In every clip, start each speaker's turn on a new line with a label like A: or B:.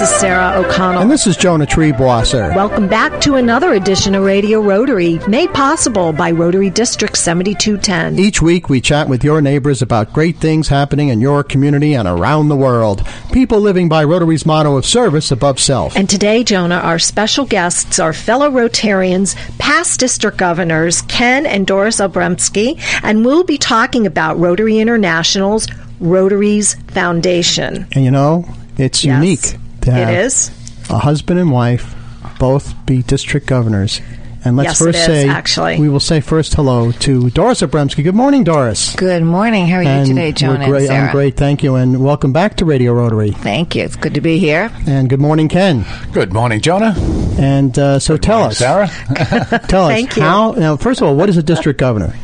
A: is Sarah O'Connell.
B: And this is Jonah Treebwasser.
A: Welcome back to another edition of Radio Rotary, made possible by Rotary District 7210.
B: Each week we chat with your neighbors about great things happening in your community and around the world. People living by Rotary's motto of service above self.
A: And today, Jonah, our special guests are fellow Rotarians, past district governors, Ken and Doris Obremski, and we'll be talking about Rotary International's Rotary's Foundation.
B: And you know, it's unique to have a husband and wife both be district governors. And let's we will say first hello to Doris Obremski. Good morning, Doris.
C: Good morning. How are you today, Jonah and Sarah?
B: I'm great, thank you, and welcome back to Radio Rotary.
C: Thank you. It's good to be here.
B: And good morning, Ken.
D: Good morning, Jonah.
B: And so tell us,
D: Sarah.
B: Tell us how. Now, first of all, what is a district governor?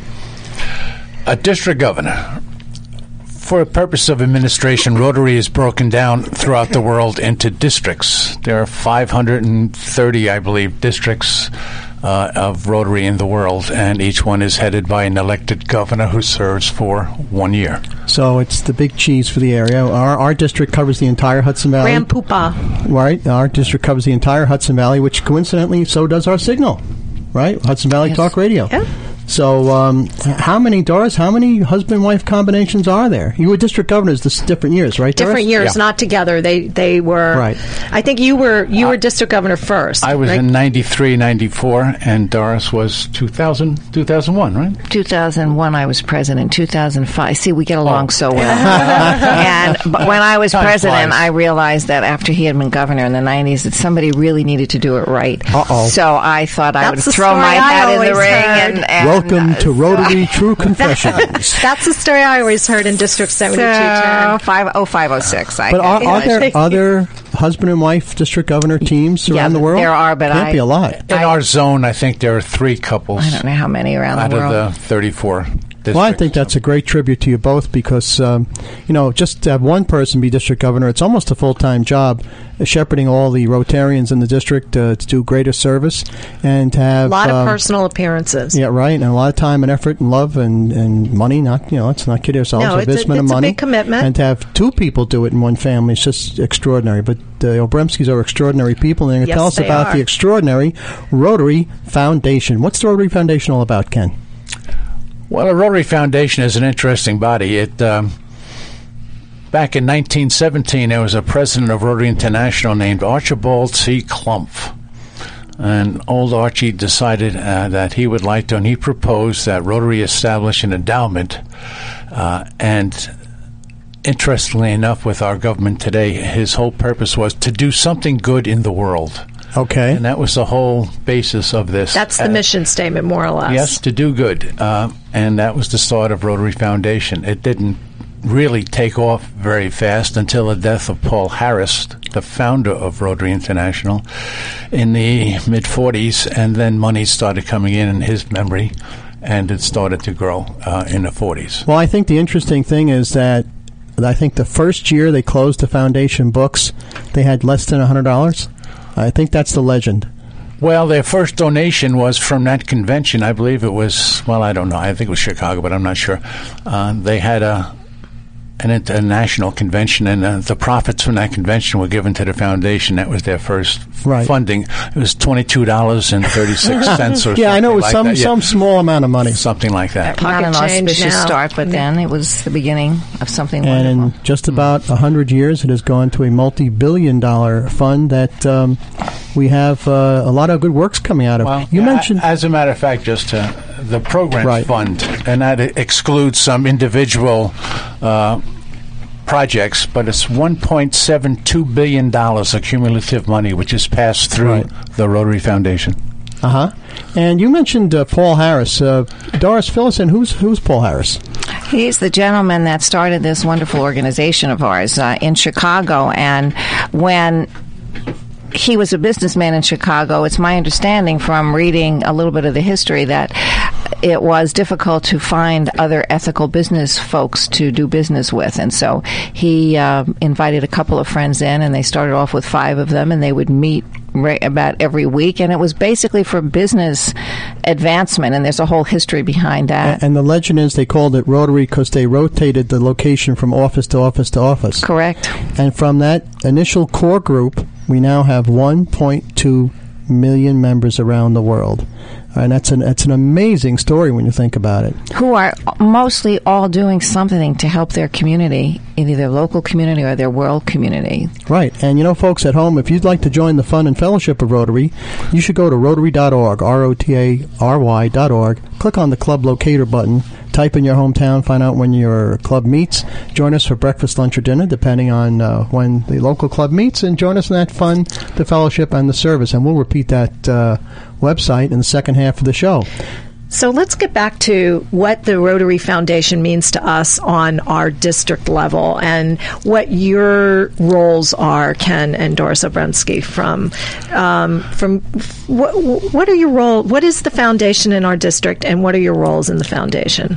D: A district governor. For the purpose of administration, Rotary is broken down throughout the world into districts. There are 530, I believe, districts of Rotary in the world, and each one is headed by an elected governor who serves for 1 year.
B: So it's the big cheese for the area. Our district covers the entire Hudson Valley.
A: Rampupa.
B: Right. Our district covers the entire Hudson Valley, which coincidentally, so does our signal. Right? Hudson Valley Talk Radio.
A: Yeah.
B: So, how many husband-wife combinations are there? You were district governors this different years, right, Doris?
A: Different years, not together. They were.
B: Right.
A: I think you were district governor first.
D: I was in 93, 94, and Doris was 2001, right?
C: 2001, I was president. 2005. See, we get along so well. But when I was president, I realized that after he had been governor in the 90s, that somebody really needed to do it right. So I thought I would throw my hat in the ring and
B: welcome to Rotary True Confessions.
A: That's the story I always heard in District 7210.
C: 506.
B: But are there other husband and wife district governor teams around the world?
C: There are, but
B: can't be a lot.
D: In our zone, I think there are 3 couples.
C: I don't know how many around the world.
D: Out of the 34 districts.
B: Well, I think that's a great tribute to you both because, just to have one person be district governor, it's almost a full-time job, shepherding all the Rotarians in the district to do greater service and to have...
A: A lot of personal appearances.
B: Yeah, right, and a lot of time and effort and love and money, let's not kid ourselves.
A: No, it's a big commitment.
B: And to have 2 people do it in one family is just extraordinary. But the Obremskis are extraordinary people, and they're going to tell us about the extraordinary Rotary Foundation. What's the Rotary Foundation all about, Ken?
D: Well, the Rotary Foundation is an interesting body. It back in 1917, there was a president of Rotary International named Archibald C. Klumpf. And old Archie decided that he would like to, and he proposed that Rotary establish an endowment. And interestingly enough, with our government today, his whole purpose was to do something good in the world.
B: Okay.
D: And that was the whole basis of this.
A: That's the mission statement, more or less.
D: Yes, to do good. And that was the start of Rotary Foundation. It didn't really take off very fast until the death of Paul Harris, the founder of Rotary International, in the mid-40s, and then money started coming in his memory, and it started to grow in the 40s.
B: Well, I think the interesting thing is that I think the first year they closed the foundation books, they had less than $100. I think that's the legend.
D: Well, their first donation was from that convention. I believe it was, I don't know. I think it was Chicago, but I'm not sure. They had an international convention, and the profits from that convention were given to the foundation. That was their first funding. It was $22.36 or
B: yeah, I know it was some small amount of money.
D: Something like that.
C: Not an auspicious start, but then it was the beginning of something wonderful.
B: And in just about 100 years, it has gone to a multi-billion-dollar fund that we have a lot of good works coming out of.
D: Well,
B: you mentioned,
D: as a matter of fact, just the Programs Fund, and that excludes some individual projects, but it's $1.72 billion of cumulative money which is passed through the Rotary Foundation.
B: And you mentioned Paul Harris. Doris, fill us in. Who's Paul Harris?
C: He's the gentleman that started this wonderful organization of ours in Chicago, and when he was a businessman in Chicago, it's my understanding from reading a little bit of the history that it was difficult to find other ethical business folks to do business with. And so he invited a couple of friends in, and they started off with 5 of them, and they would meet about every week. And it was basically for business advancement, and there's a whole history behind that.
B: And the legend is they called it Rotary because they rotated the location from office to office to office.
C: Correct.
B: And from that initial core group, we now have 1.2 million members around the world. And that's an amazing story when you think about it.
C: Who are mostly all doing something to help their community, either their local community or their world community.
B: Right. And, folks at home, if you'd like to join the fun and fellowship of Rotary, you should go to Rotary.org, Rotary.org, click on the club locator button, type in your hometown, find out when your club meets, join us for breakfast, lunch, or dinner, depending on when the local club meets, and join us in that fun, the fellowship, and the service. And we'll repeat that website in the second half of the show.
A: So let's get back to what the Rotary Foundation means to us on our district level and what your roles are, Ken and Doris Obremski. What are your role? What is the foundation in our district, and what are your roles in the foundation?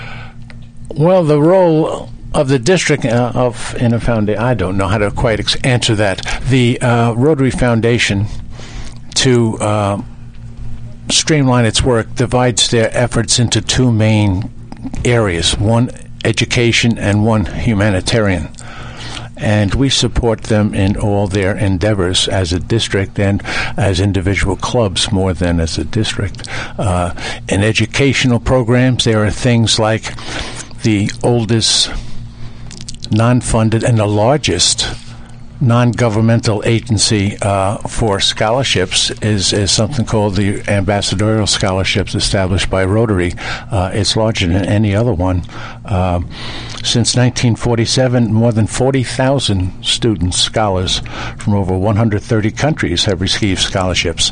D: Well, the role of the district in a foundation, I don't know how to quite answer that. The Rotary Foundation, to streamline its work, divides their efforts into two main areas, one education and one humanitarian. And we support them in all their endeavors as a district and as individual clubs more than as a district. In educational programs, there are things like the oldest non-funded and the largest non-governmental agency for scholarships is something called the Ambassadorial Scholarships, established by Rotary. It's larger than any other one. Since 1947, more than 40,000 students, scholars from over 130 countries have received scholarships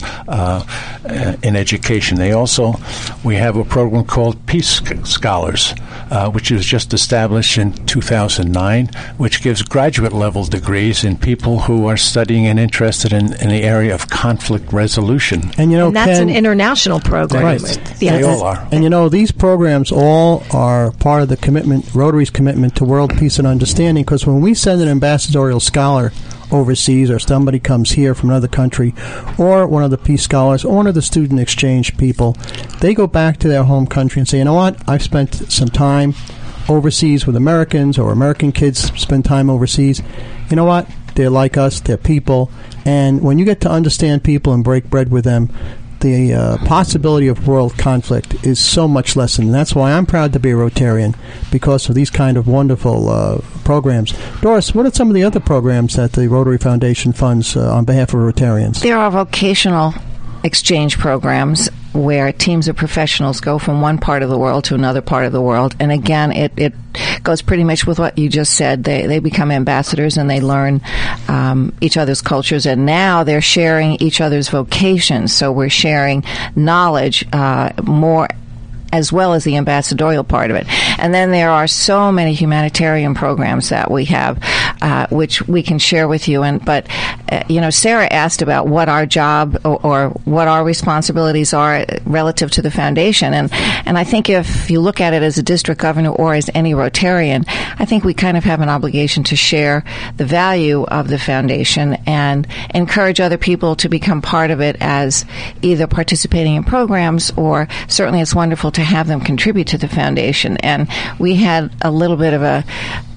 D: in education. We have a program called Peace Scholars, which was just established in 2009, which gives graduate-level degrees in people who are studying and interested in the area of conflict resolution.
A: And that's an international program.
B: Right.
A: Yes.
D: They all are.
B: And these programs all are part of the commitment, Rotary's commitment to world peace and understanding, because when we send an ambassadorial scholar overseas, or somebody comes here from another country, or one of the peace scholars, or one of the student exchange people, they go back to their home country and say, you know what, I've spent some time overseas with Americans, or American kids spend time overseas. You know what? They're like us. They're people. And when you get to understand people and break bread with them, the possibility of world conflict is so much less. And that's why I'm proud to be a Rotarian, because of these kind of wonderful programs. Doris, what are some of the other programs that the Rotary Foundation funds on behalf of Rotarians?
C: There are vocational exchange programs where teams of professionals go from one part of the world to another part of the world. And again, it goes pretty much with what you just said. They become ambassadors and they learn each other's cultures. And now they're sharing each other's vocations. So we're sharing knowledge more, as well as the ambassadorial part of it. And then there are so many humanitarian programs that we have, which we can share with you. But Sarah asked about what our job or what our responsibilities are relative to the foundation. And I think if you look at it as a district governor or as any Rotarian, I think we kind of have an obligation to share the value of the foundation and encourage other people to become part of it as either participating in programs, or certainly it's wonderful to have them contribute to the foundation. And we had a little bit of a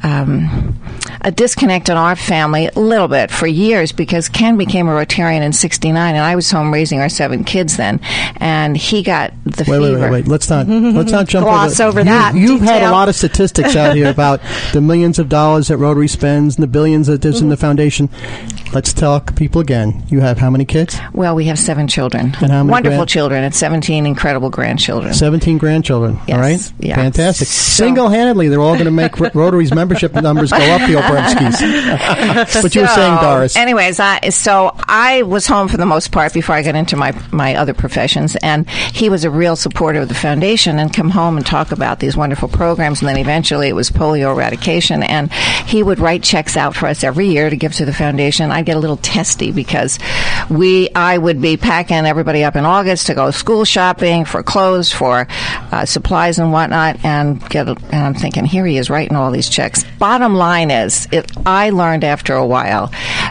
C: disconnect in our family, a little bit, for years, because Ken became a Rotarian in '69, and I was home raising our 7 kids then, and he got the fever.
B: Wait. Let's not jump
A: gloss over that.
B: You've had a lot of statistics out here about the millions of dollars that Rotary spends and the billions that there's in the foundation. Let's talk people again. You have how many kids?
C: Well, we have 7 children.
B: And how many
C: wonderful children, and 17 incredible grandchildren.
B: 17 grandchildren.
C: Yes.
B: All right?
C: Yeah.
B: Fantastic. Single-handedly, they're all going to make Rotary's membership numbers go up, the Obremskis. But you were saying, Doris.
C: Anyways, I was home for the most part before I got into my other professions, and he was a real supporter of the foundation and come home and talk about these wonderful programs. And then eventually it was polio eradication, and he would write checks out for us every year to give to the foundation. I'd get a little testy because I would be packing everybody up in August to go school shopping for clothes, for supplies and whatnot, and I'm thinking, here he is writing all these checks. Bottom line is, I learned after a while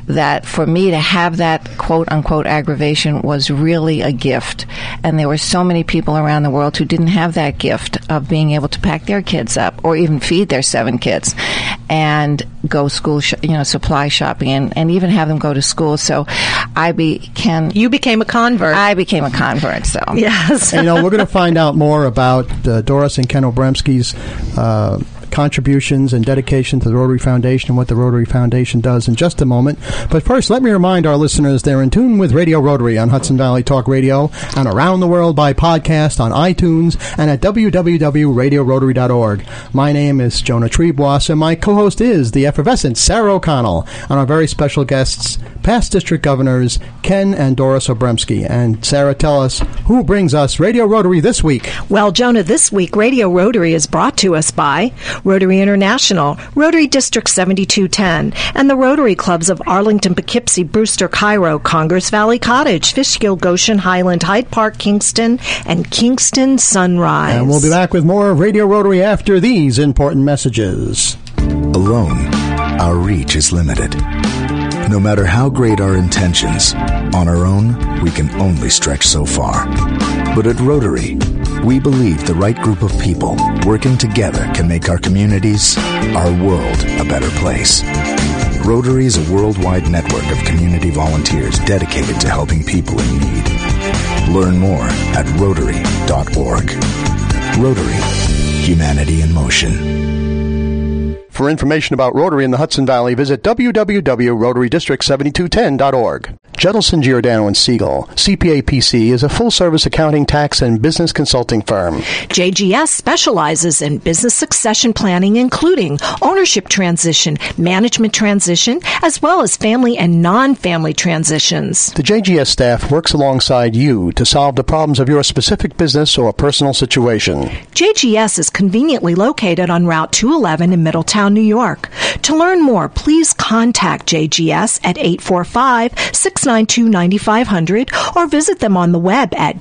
C: that for me to have that quote-unquote aggravation was really a gift. And there were so many people around the world who didn't have that gift of being able to pack their kids up or even feed their 7 kids and go school, supply shopping and even have them go to school. So you became a convert. I became a convert. So
A: yes.
B: And, we're going to find out more about Doris and Ken Obremski's contributions and dedication to the Rotary Foundation and what the Rotary Foundation does in just a moment. But first, let me remind our listeners they're in tune with Radio Rotary on Hudson Valley Talk Radio and around the world by podcast on iTunes and at www.radiorotary.org. My name is Jonah Triebwasser, and my co-host is the effervescent Sarah O'Connell, and our very special guests, past district governors Ken and Doris Obremski. And Sarah, tell us who brings us Radio Rotary this week.
A: Well, Jonah, this week Radio Rotary is brought to us by Rotary International, Rotary District 7210, and the Rotary Clubs of Arlington, Poughkeepsie, Brewster, Cairo, Congress Valley Cottage, Fishkill, Goshen, Highland, Hyde Park, Kingston, and Kingston Sunrise.
B: And we'll be back with more Radio Rotary after these important messages.
E: Alone, our reach is limited. No matter how great our intentions, on our own, we can only stretch so far. But at Rotary, we believe the right group of people working together can make our communities, our world, a better place. Rotary is a worldwide network of community volunteers dedicated to helping people in need. Learn more at Rotary.org. Rotary, humanity in motion.
B: For information about Rotary in the Hudson Valley, visit www.rotarydistrict7210.org. Judelson, Giordano & Siegel, CPA PC, is a full-service accounting, tax, and business consulting firm.
A: JGS specializes in business succession planning, including ownership transition, management transition, as well as family and non-family transitions.
B: The JGS staff works alongside you to solve the problems of your specific business or personal situation.
A: JGS is conveniently located on Route 211 in Middletown, New York. To learn more, please contact JGS at 845-692-9500 or visit them on the web at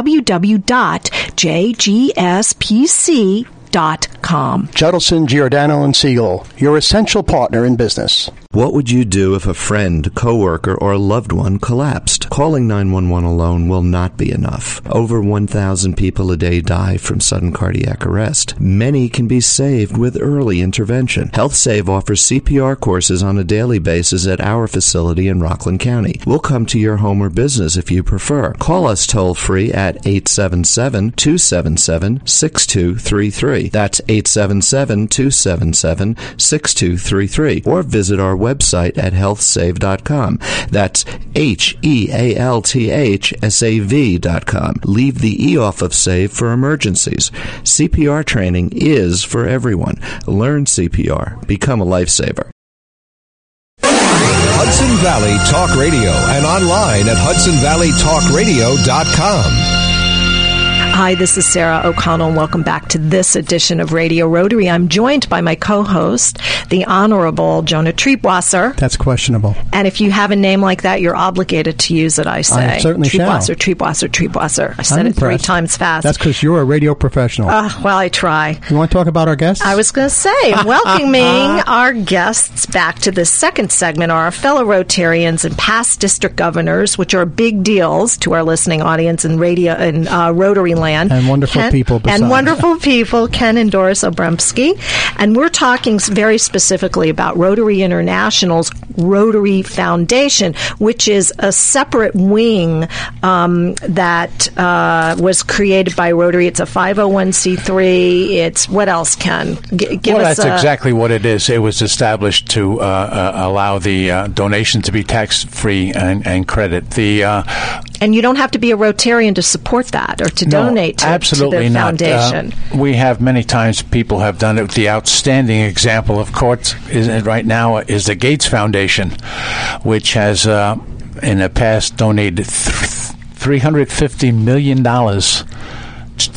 A: www.jgspc.com.
B: Judelson, Giordano & Siegel, your essential partner in business.
F: What would you do if a friend, coworker, or loved one collapsed? Calling 911 alone will not be enough. Over 1,000 people a day die from sudden cardiac arrest. Many can be saved with early intervention. HealthSave offers CPR courses on a daily basis at our facility in Rockland County. We'll come to your home or business if you prefer. Call us toll-free at 877-277-6233. That's 877-277-6233. Or visit our website at healthsave.com. That's HEALTHSAV.com. Leave the E off of SAVE for emergencies. CPR training is for everyone. Learn CPR. Become a lifesaver.
G: Hudson Valley Talk Radio and online at HudsonValleyTalkRadio.com.
A: Hi, this is Sarah O'Connell, and welcome back to this edition of Radio Rotary. I'm joined by my co-host, the Honorable Jonah Triebwasser.
B: That's questionable.
A: And if you have a name like that, you're obligated to use it, I say.
B: I certainly
A: Triebwasser, Triebwasser. I said it 3 times fast.
B: That's because you're a radio professional.
A: Well, I try.
B: You want to talk about our guests?
A: I was going to say, welcoming our guests back to this second segment are our fellow Rotarians and past district governors, which are big deals to our listening audience in radio and Rotary land.
B: And wonderful people besides.
A: And wonderful people, Ken and Doris Obremski. And we're talking very specifically about Rotary International's Rotary Foundation, which is a separate wing that was created by Rotary. It's a 501c3. It's, what else, Ken?
D: That's exactly what it is. It was established to allow the donation to be tax-free and credit.
A: And you don't have to be a Rotarian to support that or to donate to the foundation.
D: We have many times people have done it. The outstanding example, of course, right now is the Gates Foundation, which has in the past donated $350 million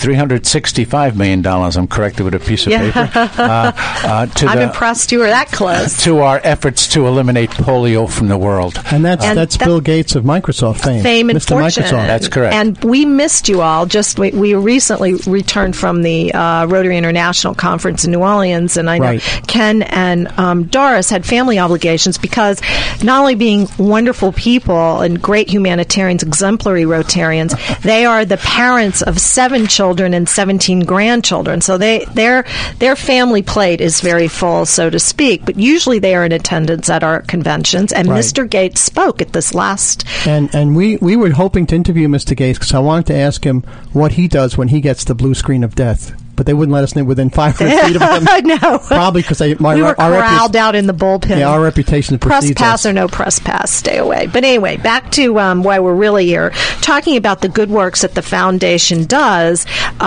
D: $365 million, I'm corrected with a piece of paper.
A: I'm impressed you were that close.
D: To our efforts to eliminate polio from the world.
B: And that's Bill Gates of Microsoft fame.
A: And
B: Mr.
A: fortune.
B: Microsoft.
D: That's correct.
A: And we missed you all. We recently returned from the Rotary International Conference in New Orleans, and I know Ken and Doris had family obligations because not only being wonderful people and great humanitarians, exemplary Rotarians, they are the parents of 7 children and 17 grandchildren. So their family plate is very full, so to speak. But usually they are in attendance at our conventions. And Mr. Gates spoke at this last.
B: And we were hoping to interview Mr. Gates because I wanted to ask him what he does when he gets the blue screen of death. But they wouldn't let us within 500 feet of him.
A: No.
B: Probably because we
A: were corralled out in the bullpen.
B: Yeah, our reputation precedes us.
A: Press pass or no press pass, stay away. But anyway, back to why we're really here, talking about the good works that the foundation does,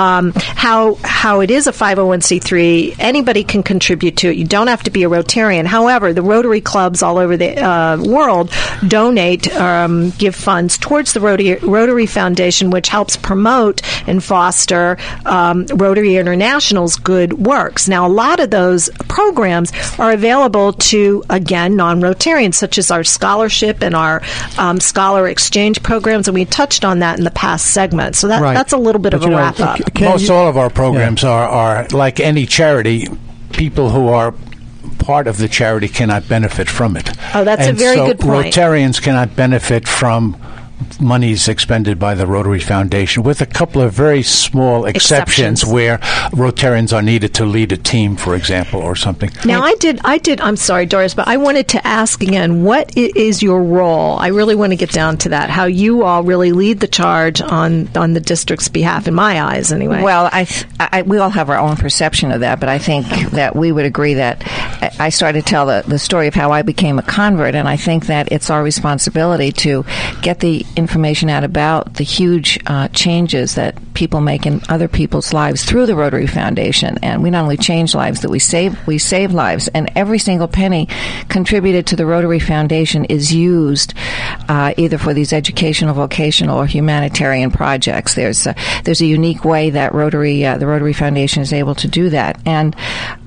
A: how it is a 501c3. Anybody can contribute to it. You don't have to be a Rotarian. However, the Rotary clubs all over the world donate, give funds towards the Rotary Foundation, which helps promote and foster Rotary International's good works. Now, a lot of those programs are available to, again, non-Rotarians, such as our scholarship and our scholar exchange programs, and we touched on that in the past segment. So that's a little bit of a wrap-up.
D: Most all of our programs are like any charity. People who are part of the charity cannot benefit from it.
A: Oh, that's a very good point.
D: Rotarians cannot benefit from monies expended by the Rotary Foundation, with a couple of very small exceptions where Rotarians are needed to lead a team, for example, or something.
A: Now, I did. I'm sorry, Doris, but I wanted to ask again, what is your role? I really want to get down to that, how you all really lead the charge on the district's behalf, in my eyes, anyway.
C: Well, we all have our own perception of that, but I think that we would agree that I started to tell the story of how I became a convert, and I think that it's our responsibility to get the information out about the huge changes that people make in other people's lives through the Rotary Foundation. And we not only change lives, that we save lives. And every single penny contributed to the Rotary Foundation is used either for these educational, vocational, or humanitarian projects. There's a unique way that the Rotary Foundation is able to do that. And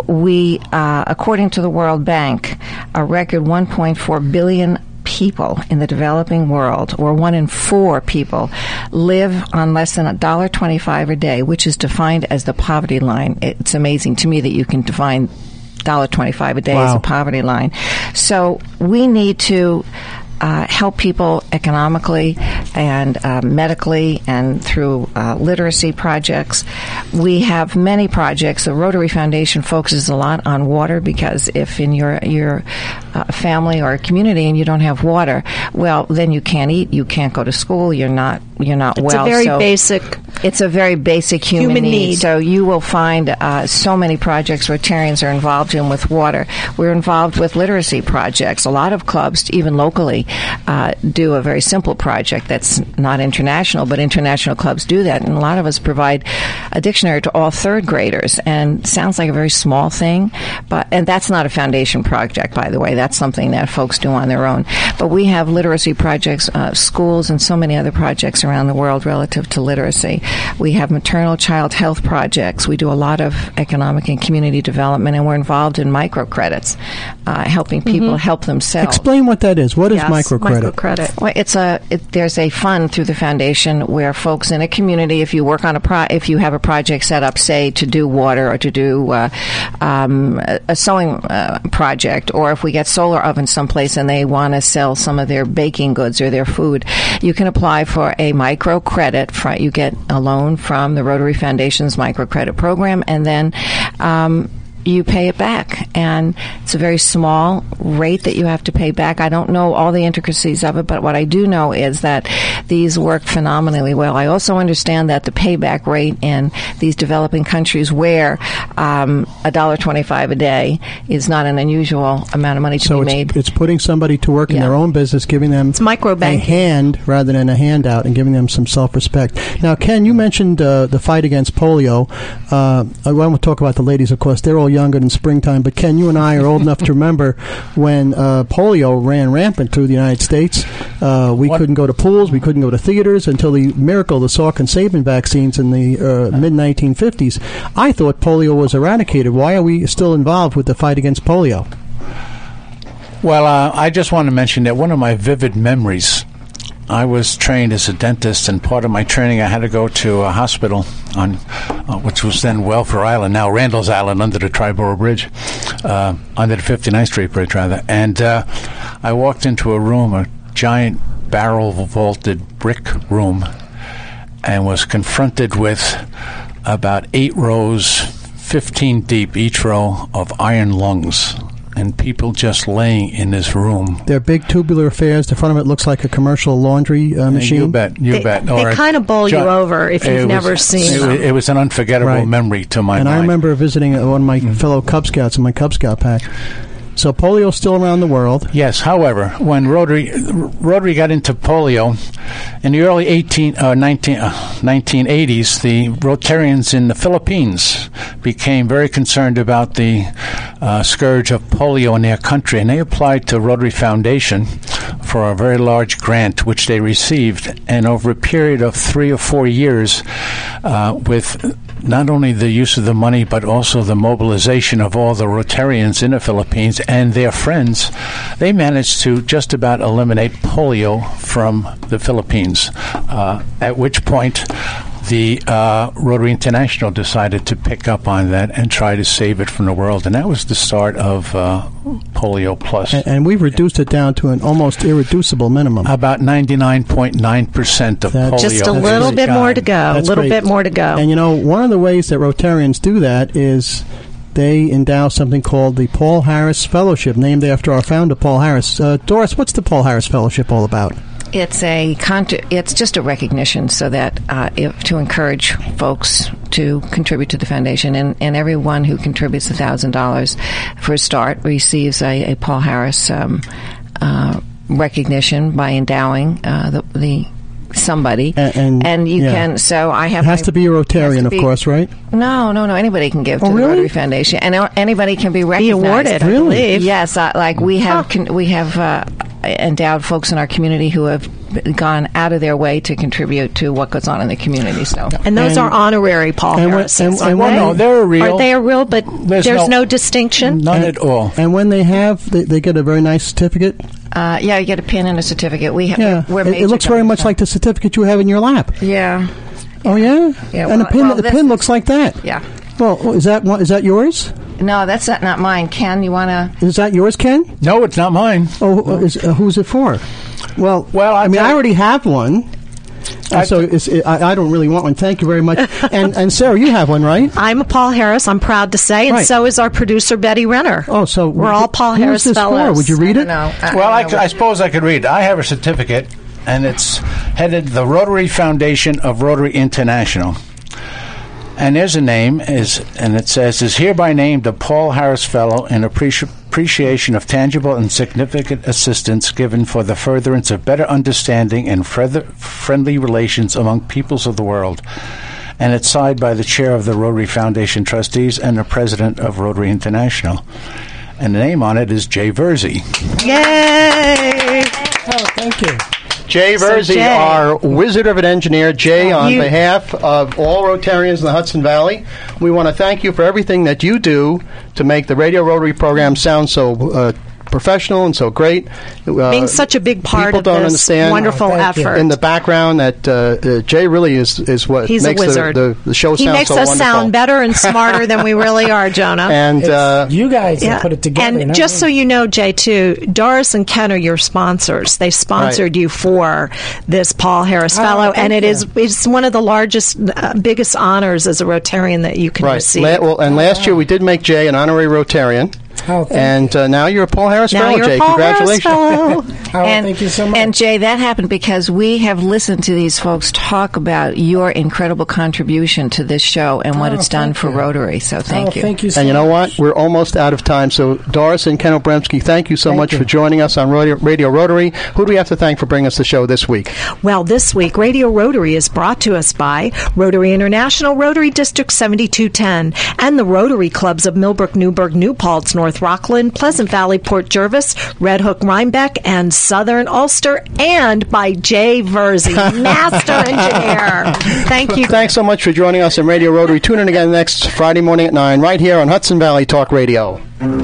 C: we, according to the World Bank, a record 1.4 billion people in the developing world, or 1 in 4 people, live on less than $1.25 a day, which is defined as the poverty line. It's amazing to me that you can define $1.25 a day as a poverty line. So we need to help people economically and medically and through literacy projects. We have many projects. The Rotary Foundation focuses a lot on water, because if in your family or community and you don't have water, well, then you can't eat, you can't go to school, you're not well. It's a very basic human need. So you will find so many projects Rotarians are involved in with water. We're involved with literacy projects. A lot of clubs, even locally, do a very simple project that's not international, but international clubs do that. And a lot of us provide a dictionary to all third graders. And sounds like a very small thing, and that's not a foundation project, by the way. That's something that folks do on their own. But we have literacy projects, schools, and so many other projects around the world relative to literacy. We have maternal child health projects. We do a lot of economic and community development, and we're involved in microcredits, helping people help themselves.
B: Explain what that is. What is microcredit?
C: Well, there's a fund through the foundation where folks in a community, if you work on if you have a project set up, say to do water or to do a sewing project, or if we get solar ovens someplace and they want to sell some of their baking goods or their food, you can apply for a microcredit. You get a loan from the Rotary Foundation's microcredit program, and then you pay it back. And it's a very small rate that you have to pay back. I don't know all the intricacies of it, but what I do know is that these work phenomenally well. I also understand that the payback rate in these developing countries, where $1.25 a day is not an unusual amount of money to be made.
B: So it's putting somebody to work in their own business, giving them a hand rather than a handout, and giving them some self-respect. Now, Ken, you mentioned the fight against polio. I want to talk about the ladies, of course. They're all younger than springtime, but Ken, you and I are old enough to remember when polio ran rampant through the United States. We couldn't go to pools, we couldn't go to theaters until the miracle of the Salk and Sabin vaccines in the mid-1950s. I thought polio was eradicated. Why are we still involved with the fight against polio?
D: Well, I just want to mention that one of my vivid memories, I was trained as a dentist, and part of my training I had to go to a hospital on, which was then Welfare Island, now Randall's Island, under the Triborough Bridge, under the 59th Street Bridge, rather. And I walked into a room, a giant barrel-vaulted brick room, and was confronted with about 8 rows, 15 deep each row, of iron lungs. And people just laying in this room.
B: They're big tubular affairs. The front of it looks like a commercial laundry machine.
D: You bet.
A: They kind of bowl you over if you've never seen them.
D: It was an unforgettable memory to my mind.
B: And I remember visiting one of my fellow Cub Scouts in my Cub Scout pack. So polio is still around the world.
D: Yes. However, when Rotary got into polio in the early 1980s, the Rotarians in the Philippines became very concerned about the scourge of polio in their country, and they applied to Rotary Foundation for a very large grant, which they received. And over a period of 3 or 4 years, with not only the use of the money, but also the mobilization of all the Rotarians in the Philippines and their friends, they managed to just about eliminate polio from the Philippines, at which point the Rotary International decided to pick up on that and try to save it from the world. And that was the start of Polio Plus.
B: And we've reduced it down to an almost irreducible minimum.
D: About 99.9% of polio.
A: Just a little bit more to go.
B: That's
A: a little
B: great.
A: bit more to go.
B: And, one of the ways that Rotarians do that is they endow something called the Paul Harris Fellowship, named after our founder, Paul Harris. Doris, what's the Paul Harris Fellowship all about?
C: It's it's just a recognition so that to encourage folks to contribute to the foundation, and everyone who contributes $1,000 for a start receives a Paul Harris recognition by endowing the somebody, and you can. So I have.
B: It has to be a Rotarian, of course, right?
C: No. Anybody can give to the Rotary Foundation, and anybody can be recognized.
A: Be awarded, I believe.
C: Yes, we have endowed folks in our community who have gone out of their way to contribute to what goes on in the community. So,
A: and those are honorary Paul Harris.
D: No, they're real.
A: Are they real? But there's no distinction.
D: None at all.
B: And when they have, they get a very nice certificate.
C: You get a pin and a certificate.
B: It looks very much like the certificate you have in your lap.
C: Yeah.
B: Oh yeah.
C: Yeah.
B: And the pin looks like that.
C: Yeah.
B: Well, is that yours?
C: No, that's not mine. Ken, you want to?
B: Is that yours, Ken?
D: No, it's not mine.
B: Oh, who's it for? Well, I already have one. I don't really want one. Thank you very much. And Sarah, you have one, right?
A: I'm a Paul Harris, I'm proud to say, and so is our producer, Betty Renner.
B: Oh, so
A: we're all Paul Harris fellows.
B: Would you read it?
D: I suppose I could read it. I have a certificate, and it's headed the Rotary Foundation of Rotary International. And there's a name, and it says, is hereby named a Paul Harris Fellow in appreciation of tangible and significant assistance given for the furtherance of better understanding and friendly relations among peoples of the world. And it's signed by the chair of the Rotary Foundation Trustees and the president of Rotary International. And the name on it is Jay Verzi.
A: Yay!
B: Oh, thank you. Jay Verzi, our wizard of an engineer. Jay, on behalf of all Rotarians in the Hudson Valley, we want to thank you for everything that you do to make the Radio Rotary program sound so professional and so great.
A: Being such a big part of this wonderful effort.
B: In the background, that Jay really is what
A: He's
B: makes
A: a wizard.
B: The show sound so wonderful.
A: He makes us sound better and smarter than we really are, Jonah.
B: And
H: you guys put it together.
A: And just so you know, Jay, too, Doris and Ken are your sponsors. They sponsored you for this Paul Harris Fellow, and it's one of the largest, biggest honors as a Rotarian that you can receive.
B: And last year we did make Jay an honorary Rotarian. And now you're a Paul Harris
A: Now
B: Fellow,
A: you're
B: Jay.
A: a Paul
B: Congratulations.
A: Harris Fellow.
H: Thank you so much.
C: And Jay, that happened because we have listened to these folks talk about your incredible contribution to this show and what it's done for Rotary. So thank you.
H: Thank you so
B: And you know
H: much.
B: what? We're almost out of time. So Doris and Ken Obremski, thank you so much
H: you.
B: for joining us on Radio Rotary. Who do we have to thank for bringing us the show this week?
A: Well, this week, Radio Rotary is brought to us by Rotary International, Rotary District 7210, and the Rotary Clubs of Millbrook, Newburgh, New Paltz, North Rockland, Pleasant Valley, Port Jervis, Red Hook, Rhinebeck, and Southern Ulster, and by Jay Verzi, Master Engineer. Thank you.
B: Thanks so much for joining us on Radio Rotary. Tune in again next Friday morning at 9, right here on Hudson Valley Talk Radio.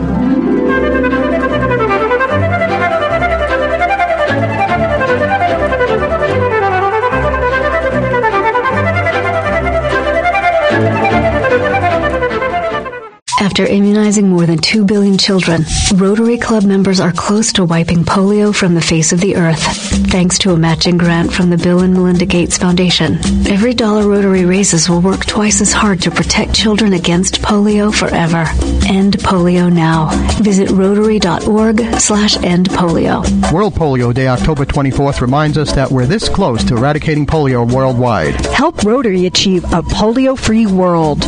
I: After immunizing more than 2 billion children, Rotary Club members are close to wiping polio from the face of the earth, thanks to a matching grant from the Bill and Melinda Gates Foundation. Every dollar Rotary raises will work twice as hard to protect children against polio forever. End polio now. Visit rotary.org/endpolio.
B: World Polio Day, October 24th, reminds us that we're this close to eradicating polio worldwide.
A: Help Rotary achieve a polio-free world.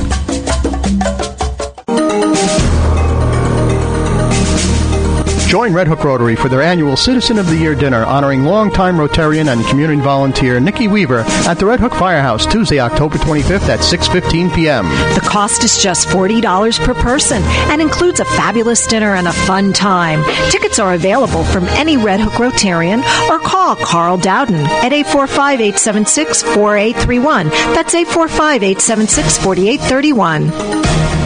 B: Join Red Hook Rotary for their annual Citizen of the Year dinner honoring longtime Rotarian and community volunteer Nikki Weaver at the Red Hook Firehouse, Tuesday, October 25th at 6:15 p.m.
A: The cost is just $40 per person and includes a fabulous dinner and a fun time. Tickets are available from any Red Hook Rotarian or call Carl Dowden at 845-876-4831. That's 845-876-4831.